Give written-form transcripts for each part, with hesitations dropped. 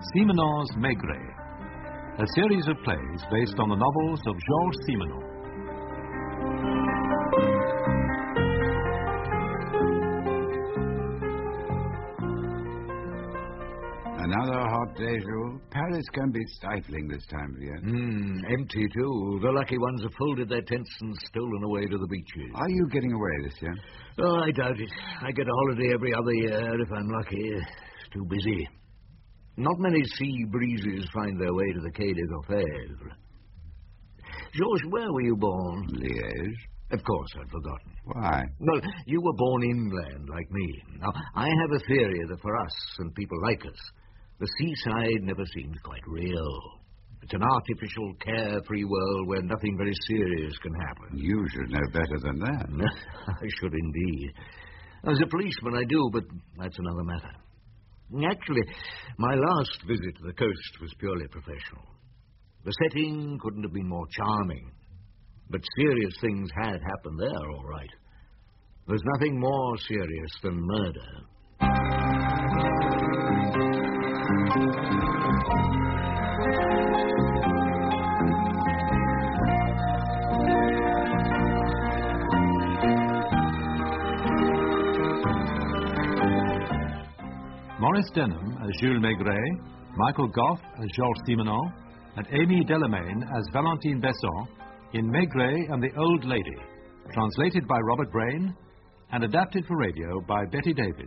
Simenon's Maigret, a series of plays based on the novels of Georges Simenon. Another hot day, Jules. Paris can be stifling this time of year. Empty, too. The lucky ones have folded their tents and stolen away to the beaches. Are you getting away this year? Oh, I doubt it. I get a holiday every other year, if I'm lucky. It's too busy. Not many sea breezes find their way to the Quai des Orfèvres. Georges, where were you born? Liège. Of course, I'd forgotten. Why? Well, you were born inland, like me. Now, I have a theory that for us and people like us, the seaside never seems quite real. It's an artificial, carefree world where nothing very serious can happen. You should know better than that. I should indeed. As a policeman, I do, but that's another matter. Actually, my last visit to the coast was purely professional. The setting couldn't have been more charming, but serious things had happened there, all right. There's nothing more serious than murder. Maurice Denham as Jules Maigret, Michael Gough as Georges Simenon, and Amy Delamain as Valentine Besson in Maigret and the Old Lady, translated by Robert Brain and adapted for radio by Betty Davis.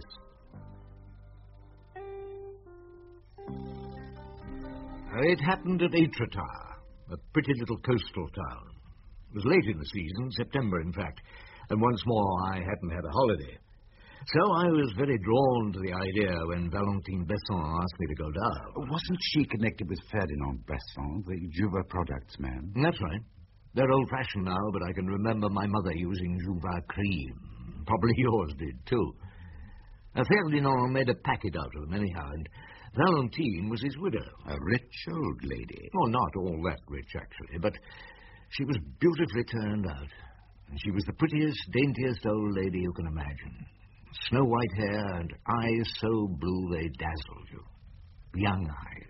It happened at Étretat, a pretty little coastal town. It was late in the season, September in fact, and once more I hadn't had a holiday. So I was very drawn to the idea when Valentine Besson asked me to go down. Wasn't she connected with Ferdinand Besson, the Jouva Products man? That's right. They're old-fashioned now, but I can remember my mother using Jouva cream. Probably yours did, too. Ferdinand made a packet out of them anyhow, and Valentine was his widow. A rich old lady. Oh, not all that rich, actually, but she was beautifully turned out. And she was the prettiest, daintiest old lady you can imagine. Snow-white hair and eyes so blue they dazzled you. Young eyes.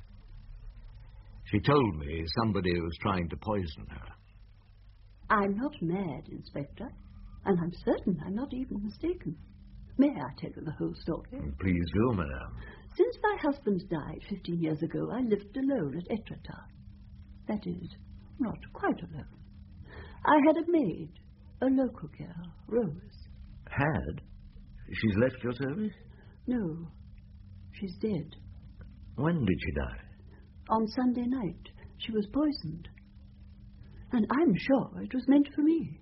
She told me somebody was trying to poison her. I'm not mad, Inspector, and I'm certain I'm not even mistaken. May I tell you the whole story? Please do, madame. Since my husband died 15 years ago, I lived alone at Étretat. That is, not quite alone. I had a maid, a local girl, Rose. Had? She's left your service? No, she's dead. When did she die? On Sunday night. She was poisoned. And I'm sure it was meant for me.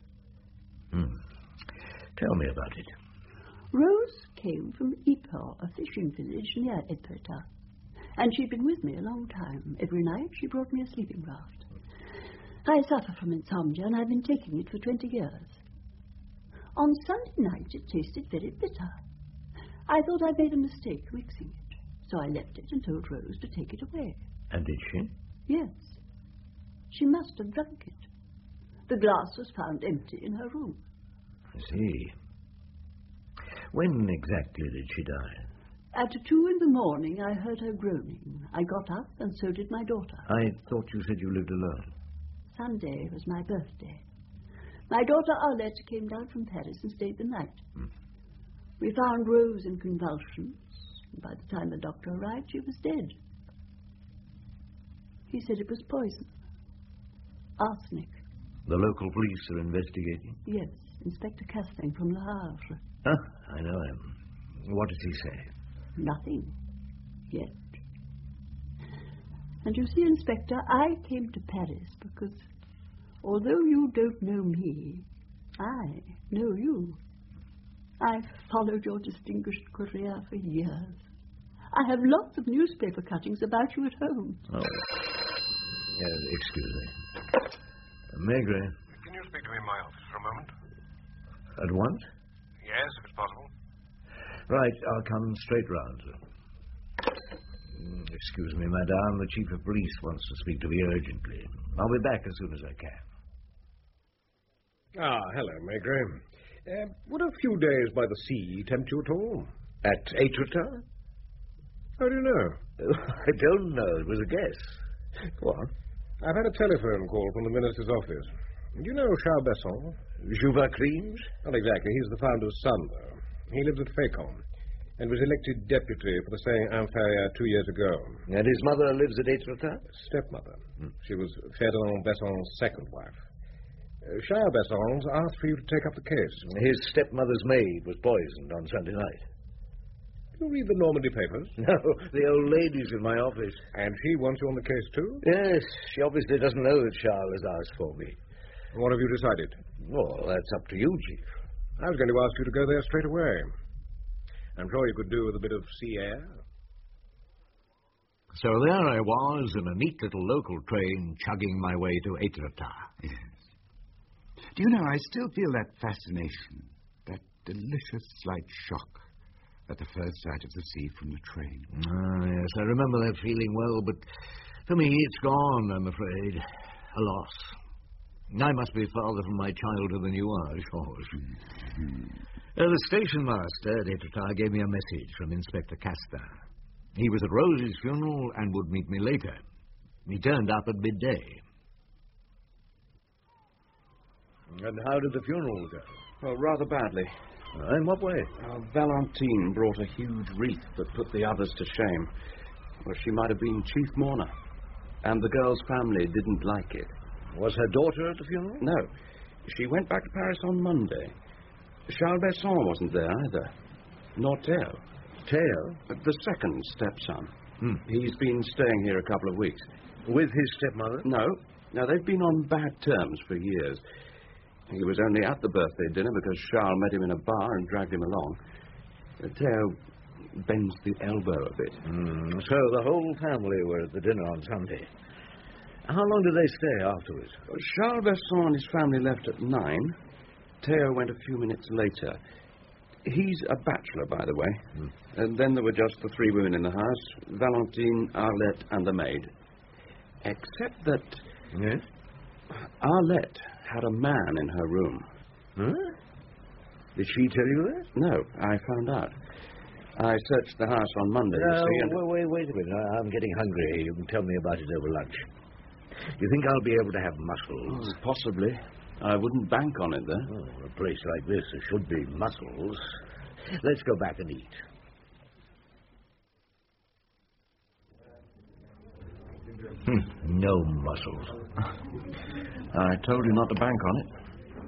Tell me about it. Rose came from Ypres, a fishing village near Étretat. And she'd been with me a long time. Every night she brought me a sleeping draught. I suffer from insomnia, and I've been taking it for 20 years. On Sunday night, it tasted very bitter. I thought I'd made a mistake mixing it, so I left it and told Rose to take it away. And did she? Yes. She must have drunk it. The glass was found empty in her room. I see. When exactly did she die? At 2 in the morning, I heard her groaning. I got up, and so did my daughter. I thought you said you lived alone. Sunday was my birthday. My daughter Arlette came down from Paris and stayed the night. We found Rose in convulsions, and by the time the doctor arrived, she was dead. He said it was poison. Arsenic. The local police are investigating? Yes, Inspector Castling from Le Havre. I know him. What did he say? Nothing. Yet. And you see, Inspector, I came to Paris because, although you don't know me, I know you. I've followed your distinguished career for years. I have lots of newspaper cuttings about you at home. Oh. Excuse me. Maigret. Can you speak to me in my office for a moment? At once? Yes, if it's possible. Right, I'll come straight round, sir. Excuse me, madame. The chief of police wants to speak to me urgently. I'll be back as soon as I can. Hello, Maigret. Would a few days by the sea tempt you at all? At Étretat? How do you know? I don't know. It was a guess. Go on. I've had a telephone call from the minister's office. Do you know Charles Besson? Jouva Creams? Not exactly. He's the founder's son, though. He lives at Fécamp and was elected deputy for the Seine-Inférieure 2 years ago. And his mother lives at Étretat? Stepmother. She was Ferdinand Besson's second wife. Charles Besson's asked for you to take up the case. His stepmother's maid was poisoned on Sunday night. Do you read the Normandy papers? No, the old lady's in my office. And she wants you on the case, too? Yes, she obviously doesn't know that Charles has asked for me. What have you decided? Well, that's up to you, Chief. I was going to ask you to go there straight away. I'm sure you could do with a bit of sea air. So there I was in a neat little local train chugging my way to Étretat. Yes. Do you know, I still feel that fascination, that delicious slight shock at the first sight of the sea from the train. Ah, yes, I remember that feeling well, but for me it's gone, I'm afraid. A loss. I must be farther from my childhood than you are, Georges. The station master at Étretat gave me a message from Inspector Castin. He was at Rose's funeral and would meet me later. He turned up at midday. And how did the funeral go? Well, rather badly. In what way? Valentine brought a huge wreath that put the others to shame. Well, she might have been chief mourner. And the girl's family didn't like it. Was her daughter at the funeral? No. She went back to Paris on Monday. Charles Besson wasn't there either. Nor Théo. Théo? The second stepson. He's been staying here a couple of weeks. With his stepmother? No. No, they've been on bad terms for years. He was only at the birthday dinner because Charles met him in a bar and dragged him along. Théo bends the elbow a bit. So the whole family were at the dinner on Sunday. How long did they stay afterwards? Charles Besson and his family left at 9. Théo went a few minutes later. He's a bachelor, by the way. And then there were just the 3 women in the house, Valentine, Arlette, and the maid. Except that... Yes? Arlette had a man in her room. Huh? Did she tell you that? No, I found out. I searched the house on Monday, you see, and... Wait a minute. I'm getting hungry. You can tell me about it over lunch. You think I'll be able to have mussels? Possibly. I wouldn't bank on it, though. Oh, a place like this, there should be mussels. Let's go back and eat. No mussels. I told you not to bank on it.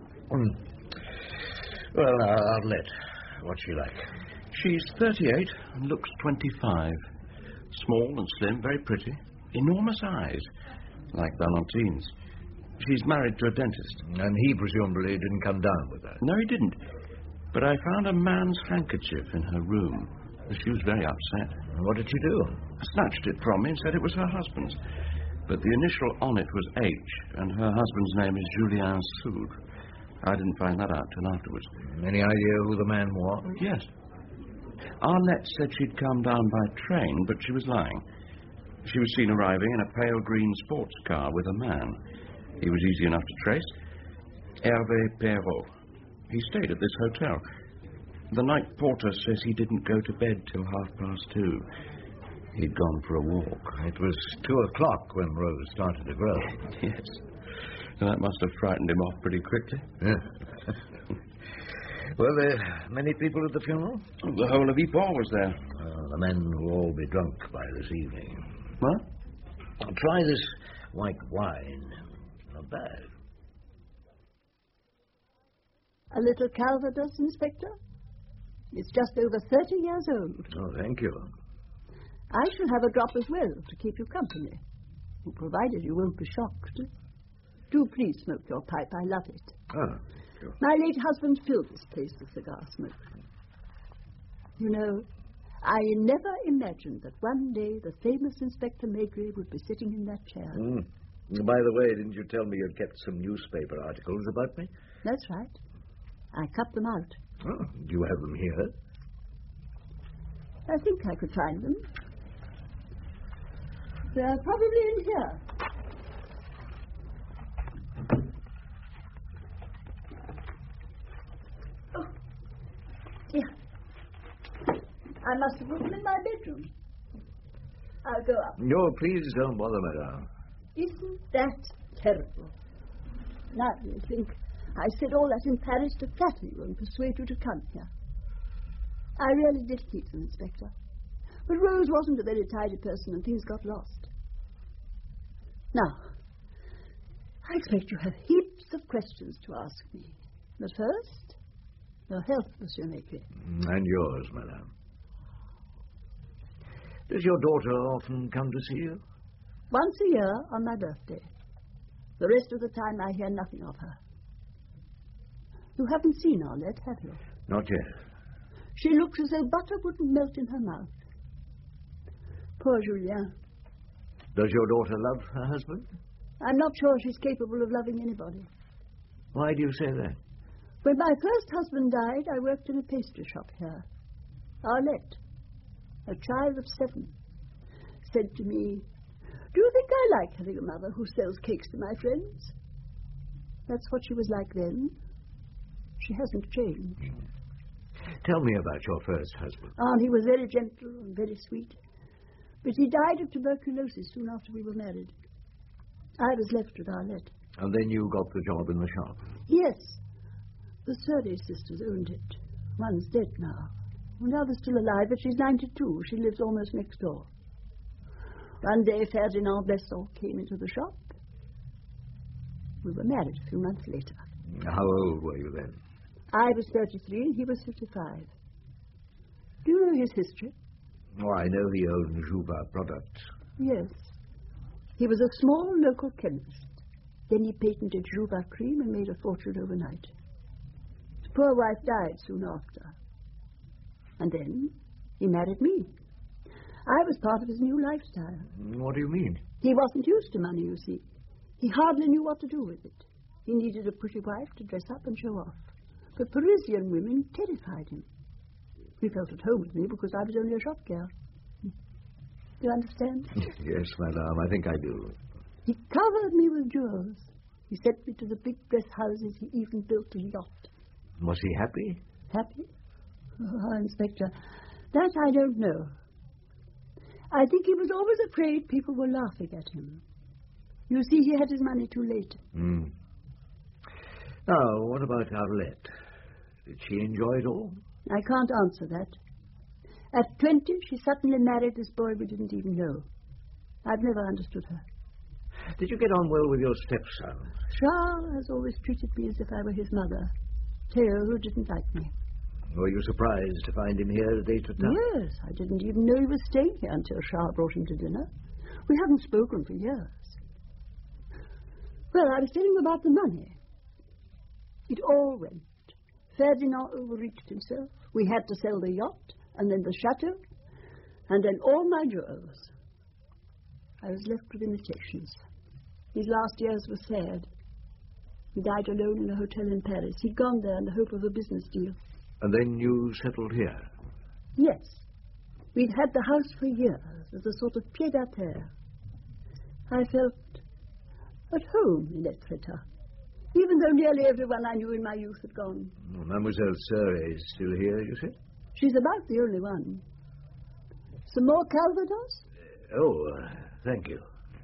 Well, Arlette, what's she like? She's 38 and looks 25. Small and slim, very pretty. Enormous eyes, like Valentine's. She's married to a dentist. And he presumably didn't come down with her. No, he didn't. But I found a man's handkerchief in her room. She was very upset. What did she do? Snatched it from me and said it was her husband's. But the initial on it was H, and her husband's name is Julien Soud. I didn't find that out till afterwards. Any idea who the man was? Yes. Arlette said she'd come down by train, but she was lying. She was seen arriving in a pale green sports car with a man. He was easy enough to trace. Hervé Perrault. He stayed at this hotel. The night porter says he didn't go to bed till 2:30. He'd gone for a walk. It was 2:00 when Rose started to grow. Yes. That must have frightened him off pretty quickly. Yeah. Were there many people at the funeral? The whole of Ypres was there. The men will all be drunk by this evening. What? Try this white wine. Not bad. A little Calvados, Inspector? It's just over 30 years old. Oh, thank you. I shall have a drop as well to keep you company, provided you won't be shocked. Do please smoke your pipe. I love it. Oh, sure. My late husband filled this place with cigar smoke. You know, I never imagined that one day the famous Inspector Maigret would be sitting in that chair. By the way, didn't you tell me you'd kept some newspaper articles about me? That's right. I cut them out. Oh, do you have them here? I think I could find them. They're probably in here. Oh, dear. I must have put them in my bedroom. I'll go up. No, please don't bother, madame. Isn't that terrible? Now you think I said all that in Paris to flatter you and persuade you to come here. I really did keep them, Inspector. But Rose wasn't a very tidy person and things got lost. Now, I expect you have heaps of questions to ask me. But first, your health, Monsieur Maigret. And yours, madame. Does your daughter often come to see you? Once a year on my birthday. The rest of the time I hear nothing of her. You haven't seen Arlette, have you? Not yet. She looks as though butter wouldn't melt in her mouth. Poor Julien. Does your daughter love her husband? I'm not sure she's capable of loving anybody. Why do you say that? When my first husband died, I worked in a pastry shop here. Arlette, a child of 7, said to me, "Do you think I like having a mother who sells cakes to my friends?" That's what she was like then. She hasn't changed. Tell me about your first husband. He was very gentle and very sweet. But he died of tuberculosis soon after we were married. I was left with Arlette. And then you got the job in the shop? Yes. The Surrey sisters owned it. One's dead now. The other's still alive, but she's 92. She lives almost next door. One day, Ferdinand Besson came into the shop. We were married a few months later. How old were you then? I was 33 and he was 55. Do you know his history? Oh, I know he owned Jouva products. Yes. He was a small local chemist. Then he patented Jouva cream and made a fortune overnight. His poor wife died soon after. And then he married me. I was part of his new lifestyle. What do you mean? He wasn't used to money, you see. He hardly knew what to do with it. He needed a pretty wife to dress up and show off. But Parisian women terrified him. He felt at home with me because I was only a shop girl. Do you understand? Yes, madame, I think I do. He covered me with jewels. He sent me to the big dress houses. He even built a yacht. Was he happy? Happy? Oh, Inspector, that I don't know. I think he was always afraid people were laughing at him. You see, he had his money too late. Now, what about Arlette? Did she enjoy it all? I can't answer that. At 20, she suddenly married this boy we didn't even know. I've never understood her. Did you get on well with your stepson? Charles has always treated me as if I were his mother. Theo, who didn't like me. Were you surprised to find him here at Étretat? Yes, I didn't even know he was staying here until Charles brought him to dinner. We hadn't spoken for years. Well, I was telling you about the money. It all went. Ferdinand overreached himself. We had to sell the yacht, and then the chateau, and then all my jewels. I was left with imitations. His last years were sad. He died alone in a hotel in Paris. He'd gone there in the hope of a business deal. And then you settled here? Yes. We'd had the house for years as a sort of pied-à-terre. I felt at home in Étretat, even though nearly everyone I knew in my youth had gone. Well, Mademoiselle Surrey is still here, you said? She's about the only one. Some more Calvados? Thank you.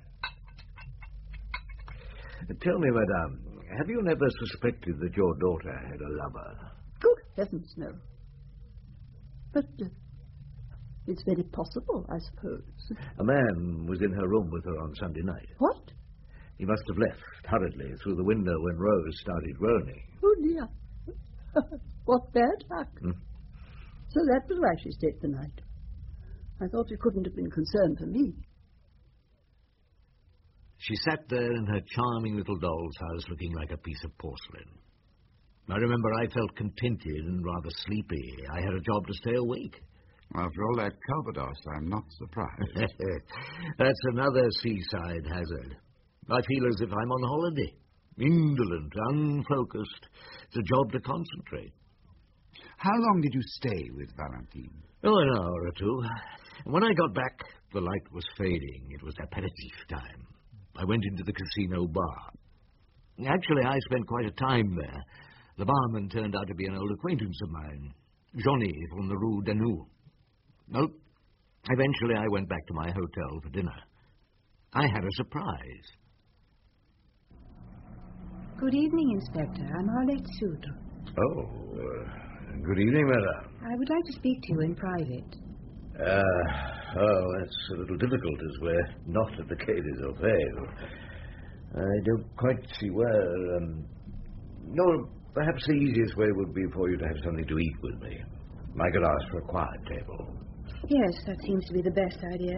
Tell me, madame, have you never suspected that your daughter had a lover? Good heavens, no. But it's very possible, I suppose. A man was in her room with her on Sunday night. What? He must have left hurriedly through the window when Rose started groaning. Oh, dear. What bad luck. So that was why she stayed the night. I thought you couldn't have been concerned for me. She sat there in her charming little doll's house looking like a piece of porcelain. I remember I felt contented and rather sleepy. I had a job to stay awake. After all that Calvados, I'm not surprised. That's another seaside hazard. I feel as if I'm on holiday. Indolent, unfocused. It's a job to concentrate. How long did you stay with Valentine? Oh, an hour or two. When I got back, the light was fading. It was aperitif time. I went into the casino bar. Actually, I spent quite a time there. The barman turned out to be an old acquaintance of mine, Johnny from the Rue Danou. No, Eventually, I went back to my hotel for dinner. I had a surprise. Good evening, Inspector. I'm Arlette Soudre. Oh, good evening, madam. I would like to speak to you in private. That's a little difficult as we're not at the Quai des Orfèvres. I don't quite see where. No, perhaps the easiest way would be for you to have something to eat with me. I could ask for a quiet table. Yes, that seems to be the best idea.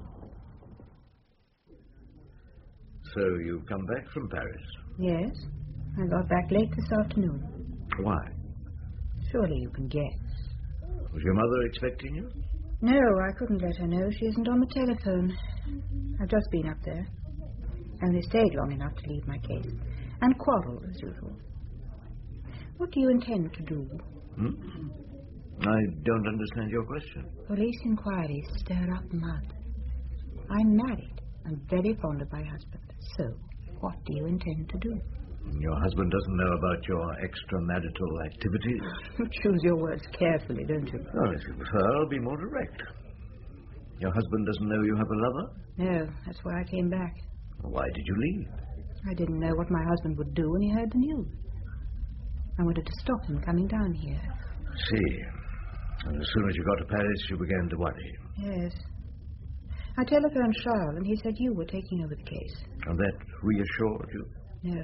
So you've come back from Paris? Yes. I got back late this afternoon. Why? Surely you can guess. Was your mother expecting you? No, I couldn't let her know. She isn't on the telephone. I've just been up there. Only stayed long enough to leave my case. And quarrel, as usual. What do you intend to do? I don't understand your question. Police inquiries stir up mud. I'm married and very fond of my husband. So, what do you intend to do? Your husband doesn't know about your extramarital activities? You choose your words carefully, don't you? Well, if you prefer, I'll be more direct. Your husband doesn't know you have a lover? No, that's why I came back. Why did you leave? I didn't know what my husband would do when he heard the news. I wanted to stop him coming down here. See. And as soon as you got to Paris, you began to worry. Yes. I telephoned Charles, and he said you were taking over the case. And that reassured you? No.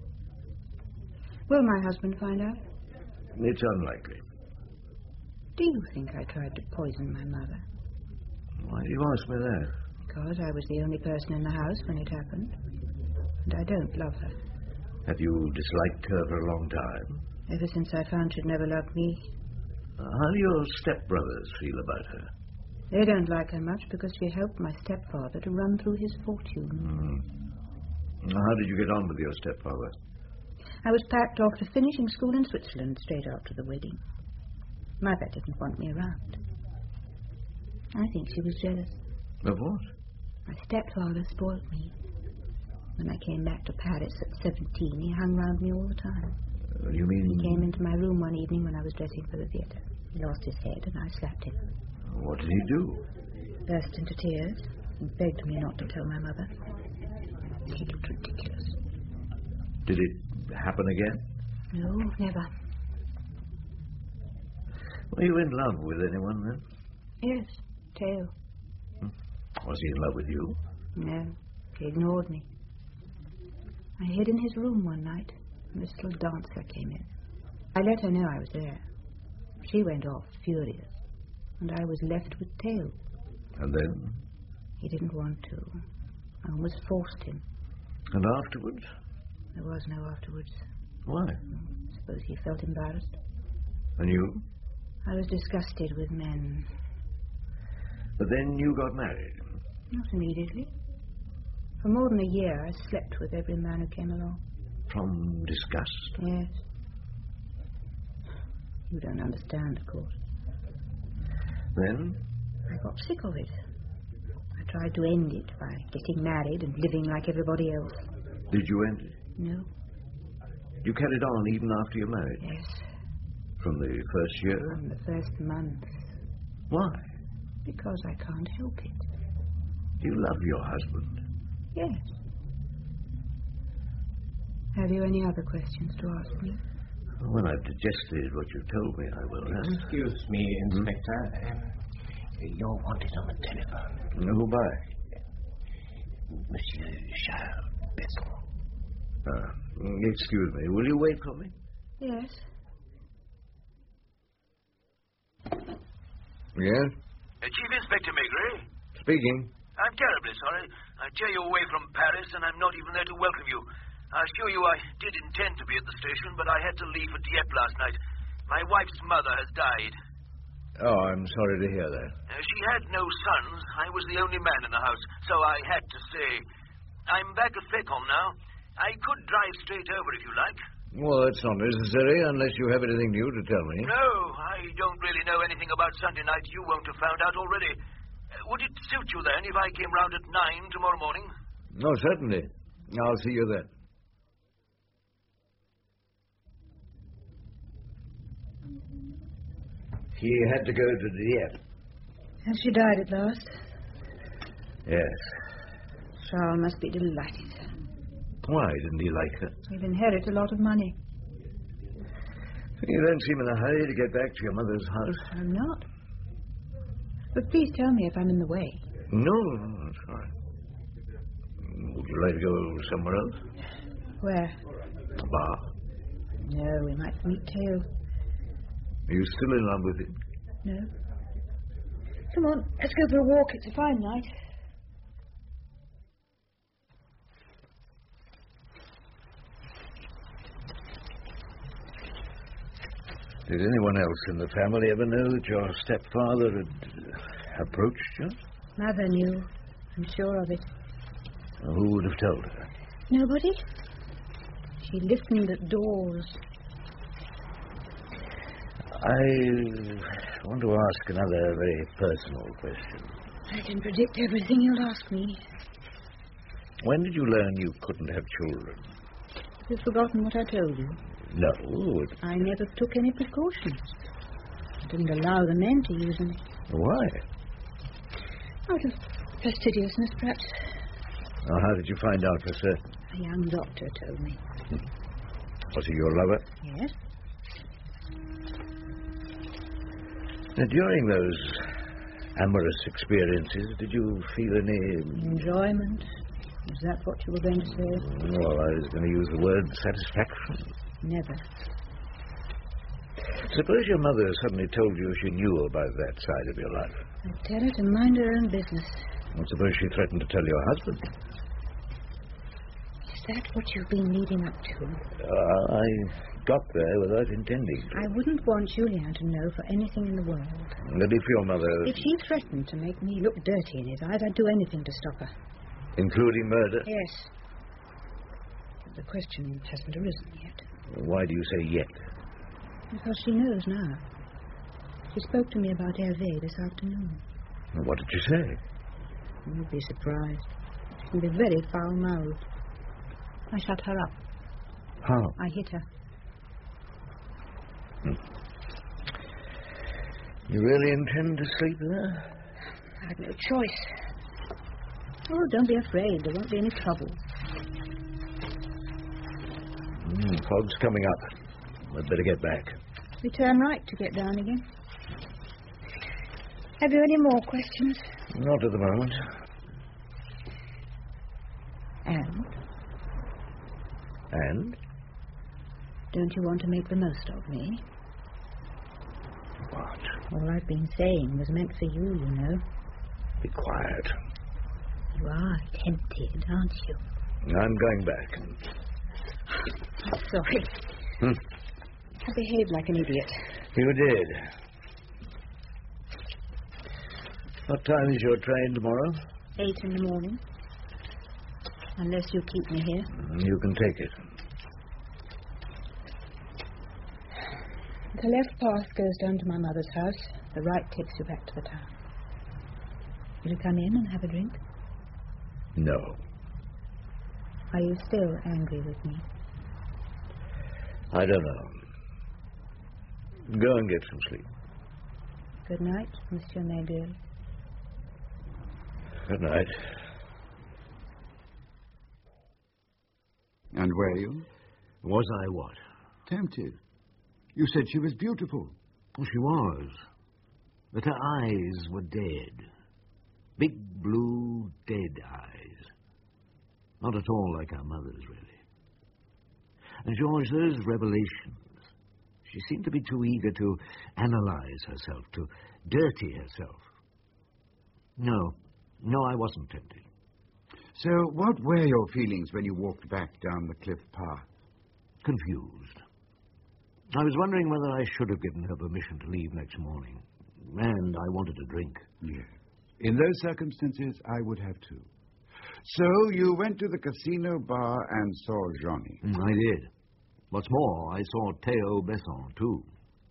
Will my husband find out? It's unlikely. Do you think I tried to poison my mother? Why do you ask me that? Because I was the only person in the house when it happened. And I don't love her. Have you disliked her for a long time? Ever since I found she'd never loved me. How do your stepbrothers feel about her? They don't like her much because she helped my stepfather to run through his fortune. How did you get on with your stepfather? I was packed off to finishing school in Switzerland straight after the wedding. Mother didn't want me around. I think she was jealous. Of what? My stepfather spoiled me. When I came back to Paris at 17, he hung round me all the time. You mean... He came into my room one evening when I was dressing for the theatre. He lost his head and I slapped him. What did he do? Burst into tears and begged me not to tell my mother. He looked ridiculous. Did it happen again? No, never. Were you in love with anyone then? Yes, Theo. Was he in love with you? No, he ignored me. I hid in his room one night, and this little dancer came in. I let her know I was there. She went off, furious, and I was left with Theo. And then? He didn't want to. I almost forced him. And afterwards? There was no afterwards. Why? I suppose he felt embarrassed. And you? I was disgusted with men. But then you got married? Not immediately. For more than a year, I slept with every man who came along. From disgust? Yes. You don't understand, of course. Then? I got sick of it. I tried to end it by getting married and living like everybody else. Did you end it? No. You carried on even after you married? Yes. From the first year? From the first month. Why? Because I can't help it. You love your husband? Yes. Have you any other questions to ask me? When I've digested what you told me, I will. Excuse me, Inspector. You're wanted on the telephone. Who by? Monsieur Charles Besson. Excuse me. Will you wait for me? Yes. Yes? Chief Inspector Maigret. Speaking. I'm terribly sorry. I tear you away from Paris, and I'm not even there to welcome you. I assure you I did intend to be at the station, but I had to leave for Dieppe last night. My wife's mother has died. Oh, I'm sorry to hear that. She had no sons. I was the only man in the house, so I had to stay. I'm back at Fécamp now. I could drive straight over if you like. Well, that's not necessary unless you have anything new to tell me. No, I don't really know anything about Sunday night. You won't have found out already. Would it suit you then if I came round at 9 tomorrow morning? No, certainly. I'll see you then. He had to go to Dieppe. And she died at last. Yes. Charles must be delighted. Why didn't he like her? He'll inherit a lot of money. You don't seem in a hurry to get back to your mother's house. I'm not. But please tell me if I'm in the way. No, that's fine. Would you like to go somewhere else? Where? A bar. No, we might meet Theo. Are you still in love with him? No. Come on, let's go for a walk. It's a fine night. Did anyone else in the family ever know that your stepfather had approached you? Mother knew. I'm sure of it. Who would have told her? Nobody. She listened at doors. I want to ask another very personal question. I can predict everything you'll ask me. When did you learn you couldn't have children? Have you forgotten what I told you? No. I never took any precautions. I didn't allow the men to use them. Why? Out of fastidiousness, perhaps. How did you find out for certain? A young doctor told me. Was he your lover? Yes. Now, during those amorous experiences, did you feel any... Enjoyment? Is that what you were going to say? Well, I was going to use the word satisfaction. Never. Suppose your mother suddenly told you she knew about that side of your life. I'd tell her to mind her own business. And suppose she threatened to tell your husband. Is that what you've been leading up to? I got there without intending to. I wouldn't want Julien to know for anything in the world. But if your mother... If she threatened to make me look dirty in his eyes, I'd do anything to stop her. Including murder? Yes. But the question hasn't arisen yet. Why do you say yet? Because she knows now. She spoke to me about Hervé this afternoon. What did you say? You'd be surprised. She can be very foul-mouthed. I shut her up. How? I hit her. You really intend to sleep there? I had no choice. Oh, don't be afraid. There won't be any trouble. Fog's coming up. We'd better get back. We turn right to get down again. Have you any more questions? Not at the moment. And? And? Don't you want to make the most of me? What? All I've been saying was meant for you, you know. Be quiet. You are tempted, aren't you? I'm going back. I'm sorry. I behaved like an idiot. You did. What time is your train tomorrow? 8 in the morning. Unless you keep me here. You can take it. The left path goes down to my mother's house. The right takes you back to the town. Will you come in and have a drink? No. Are you still angry with me? I don't know. Go and get some sleep. Good night, Monsieur Maigret. Good night. And were you? Was I what? Tempted. You said she was beautiful. Oh, she was. But her eyes were dead. Big, blue, dead eyes. Not at all like our mother's, really. And, George, those revelations. She seemed to be too eager to analyze herself, to dirty herself. No, I wasn't tempted. So what were your feelings when you walked back down the cliff path? Confused. I was wondering whether I should have given her permission to leave next morning. And I wanted a drink. Yes. In those circumstances, I would have too. So you went to the casino bar and saw Johnny. I did. What's more, I saw Theo Besson, too.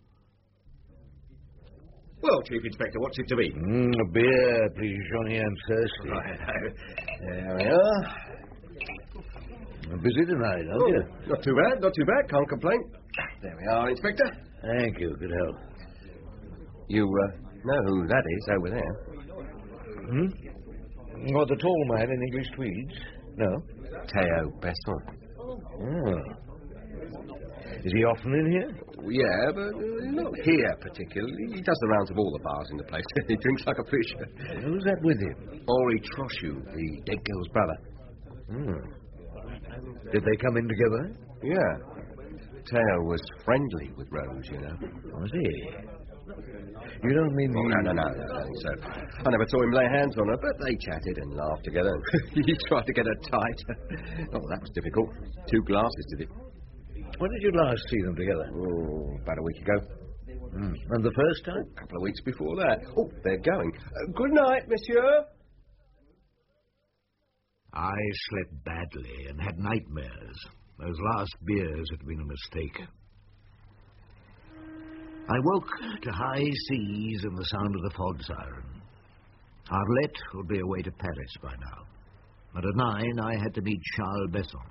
Well, Chief Inspector, what's it to be? A beer, please, Johnny. I'm thirsty. Right. There we are. Busy tonight, aren't you? Not too bad. Can't complain. There we are, Inspector. Thank you. Good help. You Know who that is over there. What, the tall man in English tweeds? No. Theo Besson. Oh. Is he often in here? Yeah, but not here particularly. He does the rounds of all the bars in the place. He drinks like a fish. Who's that with him? Henri Trochu, the dead girl's brother. Did they come in together? Yeah. Theo was friendly with Rose, you know. Was he? You don't mean... Oh, no. So I never saw him lay hands on her, but they chatted and laughed together. He tried to get her tight. Oh, that was difficult. 2 glasses did it. When did you last see them together? Oh, about a week ago. And the first time? A couple of weeks before that. Oh, they're going. Good night, monsieur. I slept badly and had nightmares. Those last beers had been a mistake. I woke to high seas and the sound of the fog siren. Arlette would be away to Paris by now. But at 9, I had to meet Charles Besson.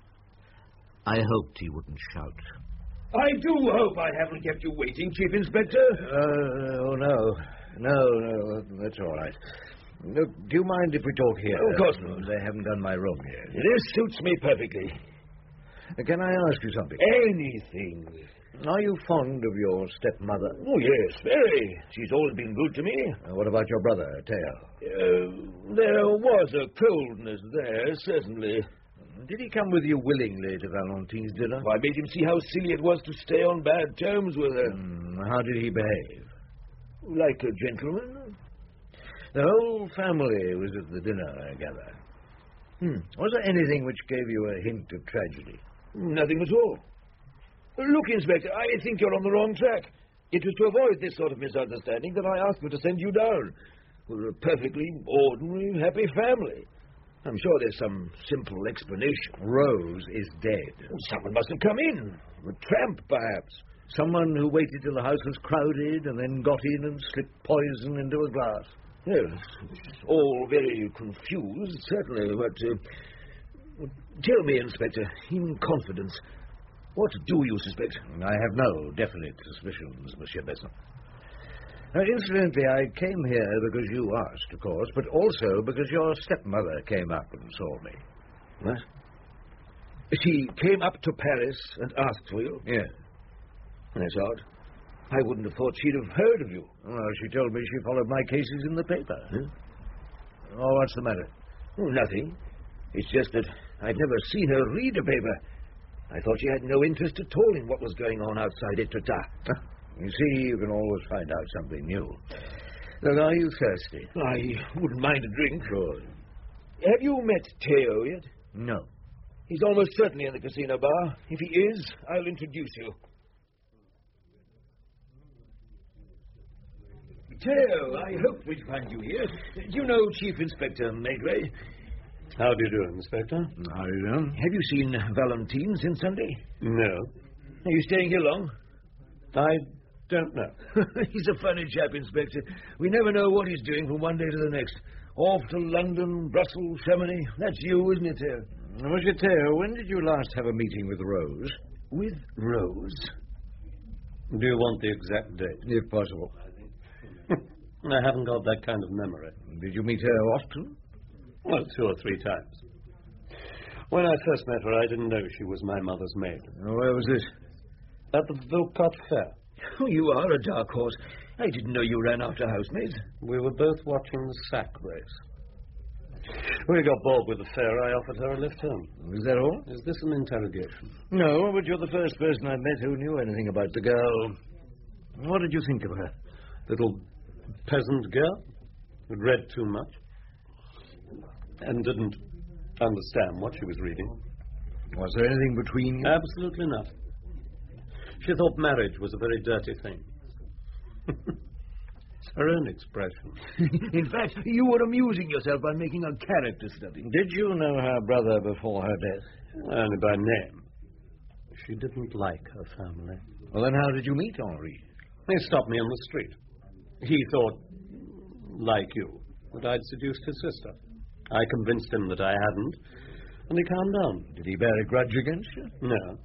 I hoped he wouldn't shout. I do hope I haven't kept you waiting, Chief Inspector. No, that's all right. Look, do you mind if we talk here? Of course not. They haven't done my room yet. This suits me perfectly. Can I ask you something? Anything. Are you fond of your stepmother? Oh, yes, very. She's always been good to me. What about your brother, Theo? There was a coldness there, certainly. Did he come with you willingly to Valentine's dinner? I made him see how silly it was to stay on bad terms with her. How did he behave? Like a gentleman. The whole family was at the dinner, I gather. Was there anything which gave you a hint of tragedy? Nothing at all. Look, Inspector, I think you're on the wrong track. It was to avoid this sort of misunderstanding that I asked you to send you down. We're a perfectly ordinary, happy family. I'm sure there's some simple explanation. Rose is dead. Someone must have come in. A tramp, perhaps. Someone who waited till the house was crowded and then got in and slipped poison into a glass. Yes, it's all very confused, certainly, but... tell me, Inspector, in confidence, what do you suspect? I have no definite suspicions, Monsieur Besson. Incidentally, I came here because you asked, of course, but also because your stepmother came up and saw me. What? She came up to Paris and asked for you? Yes. That's odd. I wouldn't have thought she'd have heard of you. Well, she told me she followed my cases in the paper. Huh? Oh, what's the matter? Oh, nothing. It's just that I'd never seen her read a paper. I thought she had no interest at all in what was going on outside Etretat. You see, you can always find out something new. Look, are you thirsty? I wouldn't mind a drink. Sure. Have you met Theo yet? No. He's almost certainly in the casino bar. If he is, I'll introduce you. Theo, I hope we'd find you here. Do you know Chief Inspector Maigret? How do you do, Inspector? How do you do? Have you seen Valentine since Sunday? No. Are you staying here long? I don't know. He's a funny chap, Inspector. We never know what he's doing from one day to the next. Off to London, Brussels, Chamonix. That's you, isn't it, Theo? Monsieur Theo, when did you last have a meeting with Rose? With Rose? Do you want the exact date? If possible. I haven't got that kind of memory. Did you meet her often? Well, 2 or 3 times. When I first met her, I didn't know she was my mother's maid. Where was this? At the Vilcot Fair. Oh, you are a dark horse. I didn't know you ran after housemaids. We were both watching the sack race. We got bored with the fair. I offered her a lift home. Is that all? Is this an interrogation? No, but you're the first person I've met who knew anything about the girl. What did you think of her? Little peasant girl who'd read too much and didn't understand what she was reading. Was there anything between you? Absolutely not. She thought marriage was a very dirty thing. It's her own expression. In fact, you were amusing yourself by making a character study. Did you know her brother before her death? Only by name. She didn't like her family. Well, then how did you meet Henri? He stopped me on the street. He thought, like you, that I'd seduced his sister. I convinced him that I hadn't, and he calmed down. Did he bear a grudge against you? No.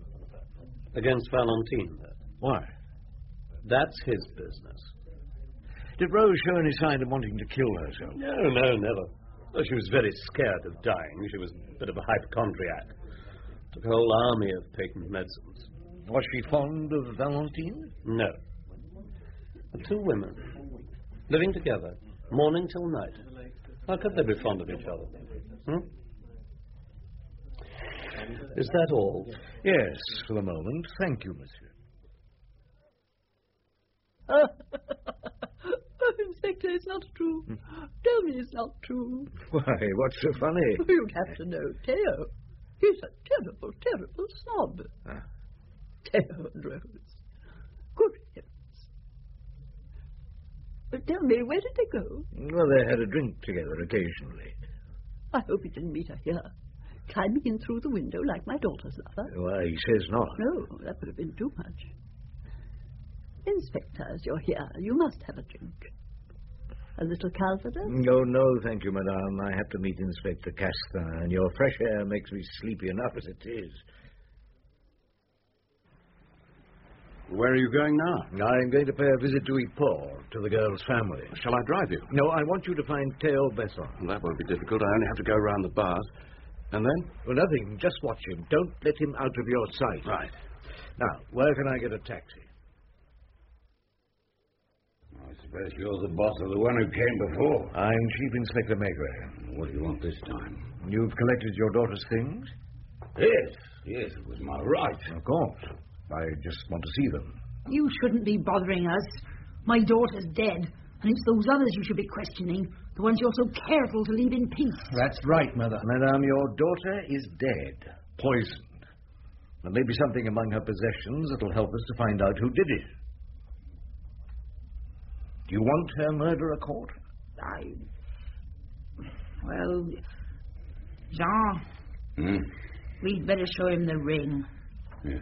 Against Valentine. Why? That's his business. Did Rose show any sign of wanting to kill herself? No, never. Well, she was very scared of dying. She was a bit of a hypochondriac. Took a whole army of patent medicines. Was she fond of Valentine? No. The two women, living together, morning till night. How could they be fond of each other? Is that all? Yes, for the moment. Thank you, monsieur. Oh, Inspector, it's not true. Tell me it's not true. Why, what's so funny? You'd have to know Theo. He's a terrible, terrible snob. Theo and Rose. Good heavens. But tell me, where did they go? Well, they had a drink together occasionally. I hope he didn't meet her here, climbing in through the window like my daughter's lover. Why, he says not. No, that would have been too much. Inspector, as you're here, you must have a drink. A little Calvados? No, thank you, madame. I have to meet Inspector Castin, and your fresh air makes me sleepy enough as it is. Where are you going now? I'm going to pay a visit to Ypres, to the girl's family. Shall I drive you? No, I want you to find Theo Besson. That won't be difficult. I only have to go round the bars. And then? Well, nothing. Just watch him. Don't let him out of your sight. Right. Now, where can I get a taxi? I suppose you're the boss of the one who came before. I'm Chief Inspector Maigret. What do you want this time? You've collected your daughter's things? Yes, it was my right. Of course. I just want to see them. You shouldn't be bothering us. My daughter's dead, and it's those others you should be questioning, the ones you're so careful to leave in peace. That's right, Mother. Madame, your daughter is dead, poisoned. There may be something among her possessions that'll help us to find out who did it. Do you want her murderer caught? Well, Jean, we'd better show him the ring. Yes,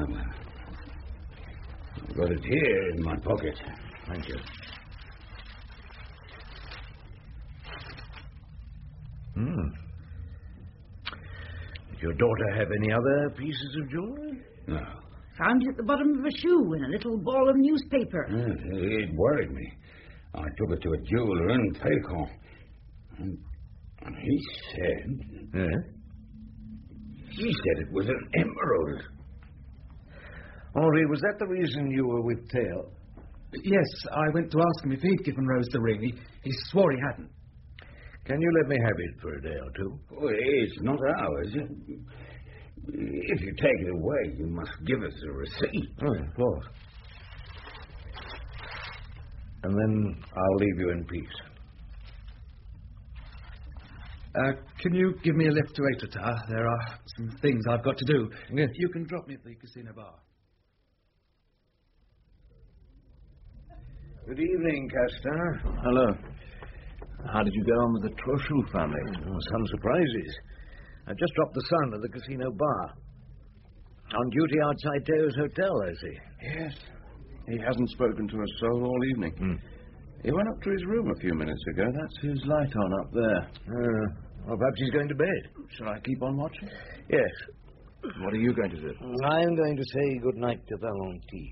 I've got it here in my pocket. Thank you. Did your daughter have any other pieces of jewelry? No. Found it at the bottom of a shoe in a little ball of newspaper. Yes, it worried me. I took it to a jeweler in Pécan. And he said... Yes? He said it was an emerald. Henri, was that the reason you were with Theo? Yes, I went to ask him if he'd given Rose the ring. He swore he hadn't. Can you let me have it for a day or two? Oh, it's not ours. If you take it away, you must give us a receipt. Oh, of course. And then I'll leave you in peace. Can you give me a lift to Étretat? There are some things I've got to do. Yes. You can drop me at the casino bar. Good evening, Castin. Hello. How did you get on with the Trochu family? Oh, some surprises. I just dropped the son at the casino bar. On duty outside Theo's hotel, I see. Yes. He hasn't spoken to a soul all evening. He went up to his room a few minutes ago. That's his light on up there. Well, perhaps he's going to bed. Shall I keep on watching? Yes. What are you going to do? I'm going to say good night to Valentine.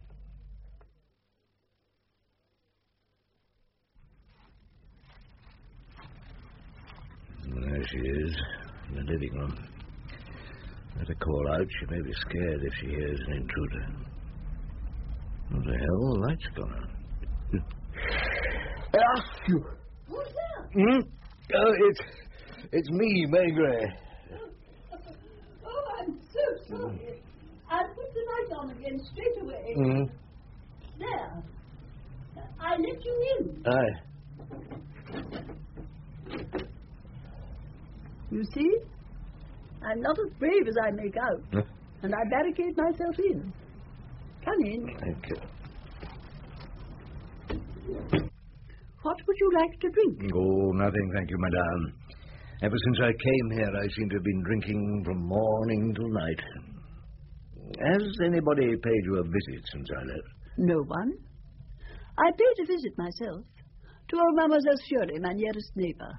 There she is, in the living room. Let her call out. She may be scared if she hears an intruder. What the hell? The light's gone out. Who's there? Oh, it's me, Maigret. Oh, I'm so sorry. I'll put the light on again straight away. There. I let you in. Aye. You see? I'm not as brave as I make out. And I barricade myself in. Come in. Thank you. What would you like to drink? Oh, nothing, thank you, madame. Ever since I came here, I seem to have been drinking from morning till night. Has anybody paid you a visit since I left? No one. I paid a visit myself to old Mademoiselle Fiore, my nearest neighbor.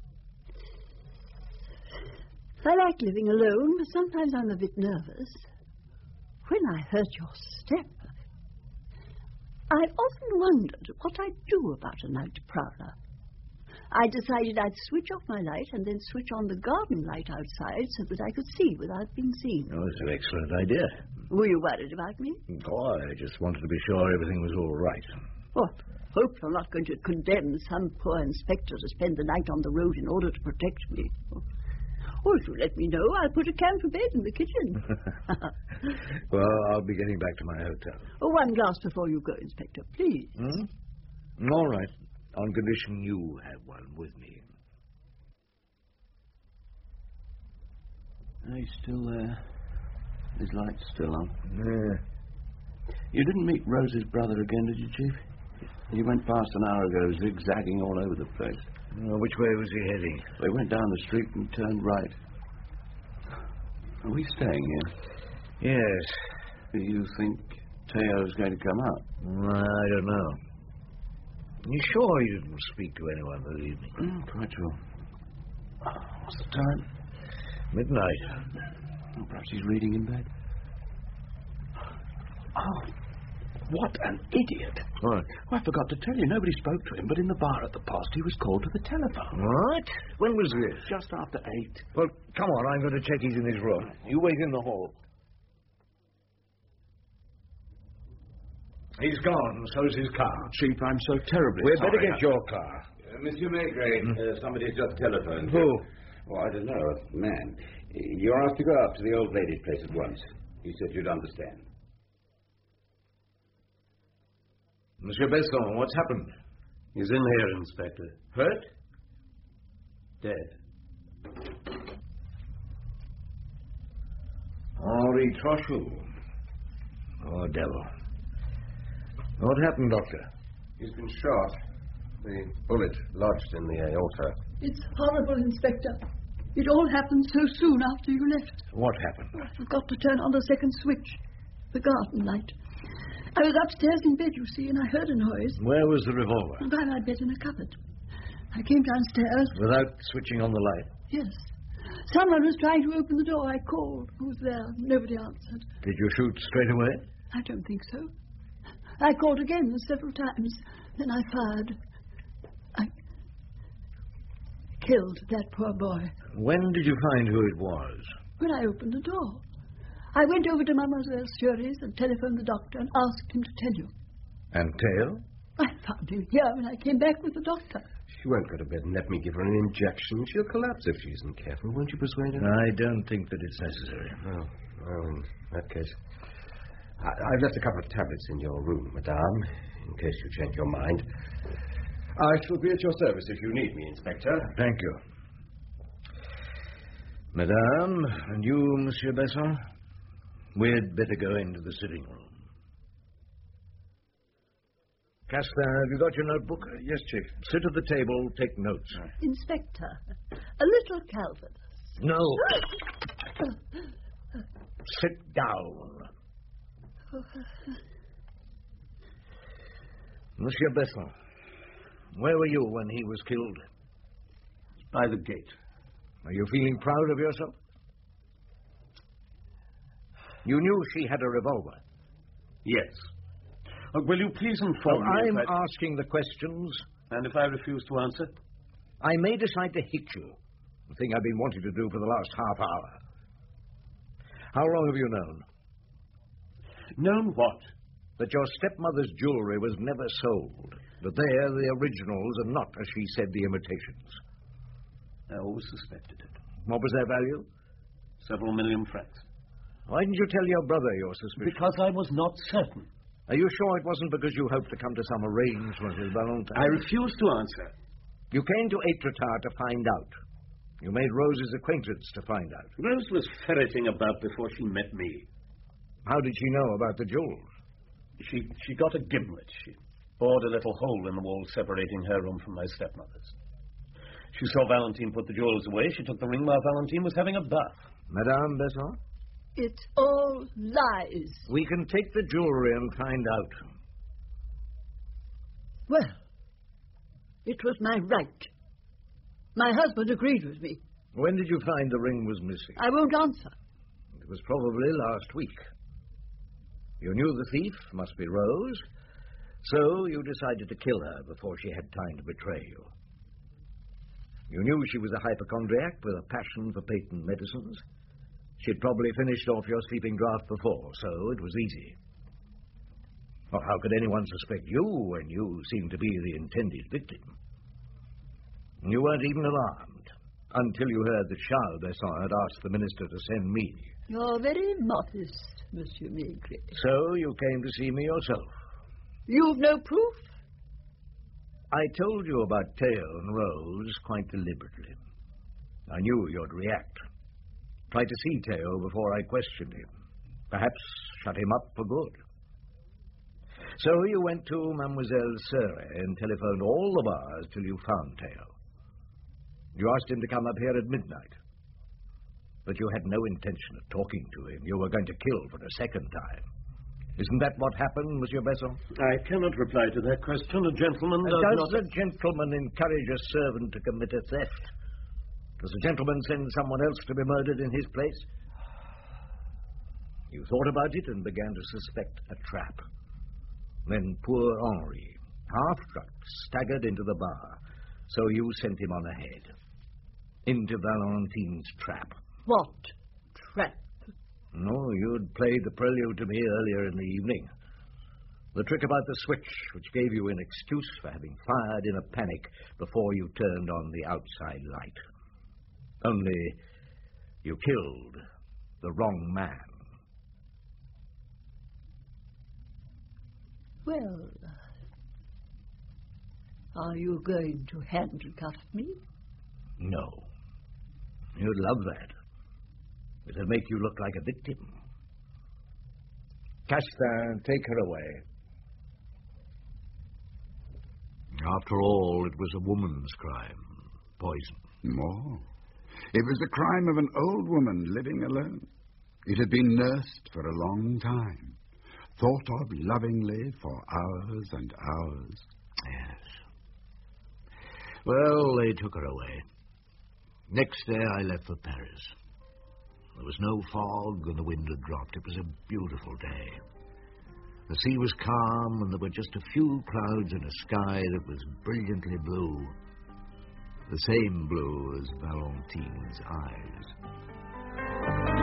I like living alone, but sometimes I'm a bit nervous. When I heard your step, I've often wondered what I'd do about a night prowler. I decided I'd switch off my light and then switch on the garden light outside so that I could see without being seen. Oh, it's an excellent idea. Were you worried about me? Oh, I just wanted to be sure everything was all right. Oh, hope you're not going to condemn some poor inspector to spend the night on the road in order to protect me. Or if you let me know, I'll put a camphor bed in the kitchen. Well, I'll be getting back to my hotel. Oh, one glass before you go, Inspector, please. All right, on condition you have one with me. He's still there. His light's still on. Yeah. You didn't meet Rose's brother again, did you, Chief? He went past an hour ago, zigzagging all over the place. Which way was he heading? They went down the street and turned right. Are we staying here? Yes. Do you think Teo's going to come out? I don't know. You sure you didn't speak to anyone this evening? Quite sure. What's the time? Midnight. Oh, perhaps he's reading in bed. Oh, what an idiot. What? Oh, I forgot to tell you, nobody spoke to him, but in the bar at the post he was called to the telephone. What? When was this? Just after 8. Well, come on, I'm going to check he's in his room. You wait in the hall. He's gone, so's his car. Chief, I'm so terribly We'd sorry. better get your car. Monsieur Maigret, somebody's just telephoned. Who? Oh, I don't know, a man. You're asked to go up to the old lady's place at once. He said you'd understand. Monsieur Besson, what's happened? He's in here, Inspector. Hurt? Dead. Henri Trochu. Oh, devil. What happened, Doctor? He's been shot. The bullet lodged in the aorta. It's horrible, Inspector. It all happened so soon after you left. What happened? I forgot to turn on the second switch, the garden light. I was upstairs in bed, you see, and I heard a noise. Where was the revolver? By my bed in a cupboard. I came downstairs. Without switching on the light? Yes. Someone was trying to open the door. I called. Who was there? Nobody answered. Did you shoot straight away? I don't think so. I called again several times. Then I fired. I killed that poor boy. When did you find who it was? When I opened the door. I went over to Mademoiselle Curie's and telephoned the doctor and asked him to tell you. And Teo? I found him here when I came back with the doctor. She won't go to bed and let me give her an injection. She'll collapse if she isn't careful. Won't you persuade her? I don't think that it's necessary. Well, in that case... I've left a couple of tablets in your room, madame, in case you change your mind. I shall be at your service if you need me, Inspector. Thank you. Madame, and you, Monsieur Besson, we'd better go into the sitting room. Casper, have you got your notebook? Yes, Chief. Sit at the table, take notes. Inspector, a little Calvinist. No. Sit down. Monsieur Besson, where were you when he was killed? By the gate. Are you feeling proud of yourself? You knew she had a revolver. Yes. Will you please inform me? I'm asking the questions. And if I refuse to answer? I may decide to hit you. The thing I've been wanting to do for the last half hour. How long have you known? Known what? That your stepmother's jewelry was never sold. That they're the originals and not, as she said, the imitations. I always suspected it. What was their value? Several million francs. Why didn't you tell your brother your suspicion? Because I was not certain. Are you sure it wasn't because you hoped to come to some arrangement with Valentin? I refuse to answer. You came to Étretat to find out. You made Rose's acquaintance to find out. Rose was ferreting about before she met me. How did she know about the jewels? She got a gimlet. She bored a little hole in the wall separating her room from my stepmother's. She saw Valentine put the jewels away. She took the ring while Valentine was having a bath. Madame Besson? It's all lies. We can take the jewelry and find out. Well, it was my right. My husband agreed with me. When did you find the ring was missing? I won't answer. It was probably last week. You knew the thief must be Rose, So you decided to kill her before she had time to betray you. You knew she was a hypochondriac with a passion for patent medicines. She'd probably finished off your sleeping draught before, so it was easy. Well, how could anyone suspect you when you seemed to be the intended victim? You weren't even alarmed until you heard that Charles Besson had asked the minister to send me. You're very modest, Monsieur Maigret. So you came to see me yourself. You've no proof? I told you about Theo and Rose quite deliberately. I knew you'd react. Try to see Theo before I questioned him. Perhaps shut him up for good. So you went to Mademoiselle Sere and telephoned all the bars till you found Theo. You asked him to come up here at midnight. But you had no intention of talking to him. You were going to kill for the second time. Isn't that what happened, Monsieur Besson? I cannot reply to that question. A gentleman does not... Does a gentleman encourage a servant to commit a theft? Does a gentleman send someone else to be murdered in his place? You thought about it and began to suspect a trap. Then poor Henri, half-drunk, staggered into the bar. So you sent him on ahead. Into Valentine's trap. What trap? No, you'd played the prelude to me earlier in the evening. The trick about the switch, which gave you an excuse for having fired in a panic before you turned on the outside light. Only you killed the wrong man. Well, are you going to handcuff me? No. You'd love that. It'll make you look like a victim. Castin, take her away. After all, it was a woman's crime. Poison. More. It was the crime of an old woman living alone. It had been nursed for a long time, thought of lovingly for hours and hours. Yes. Well, they took her away. Next day, I left for Paris. There was no fog, and the wind had dropped. It was a beautiful day. The sea was calm, and there were just a few clouds in a sky that was brilliantly blue. The same blue as Valentine's eyes.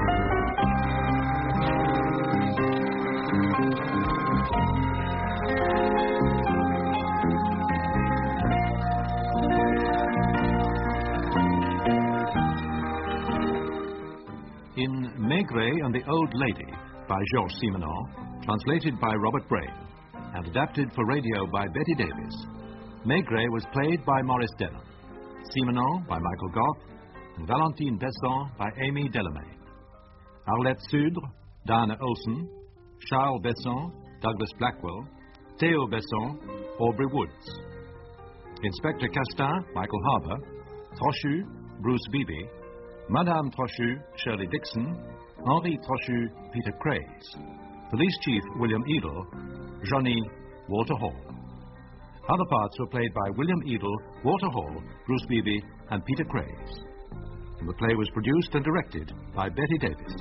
In Maigret and the Old Lady by Georges Simenon, translated by Robert Brain, and adapted for radio by Betty Davis, Maigret was played by Maurice Denham, Simenon by Michael Goff, and Valentine Besson by Amy Delamain. Arlette Sudre, Dana Olsen, Charles Besson, Douglas Blackwell, Theo Besson, Aubrey Woods. Inspector Castin, Michael Harbour, Trochu, Bruce Beebe, Madame Trochu, Shirley Dixon, Henri Trochu, Peter Craze, Police Chief William Edel, Johnny, Walter Hall. Other parts were played by William Edel, Walter Hall, Bruce Beebe, and Peter Craze. And the play was produced and directed by Betty Davis.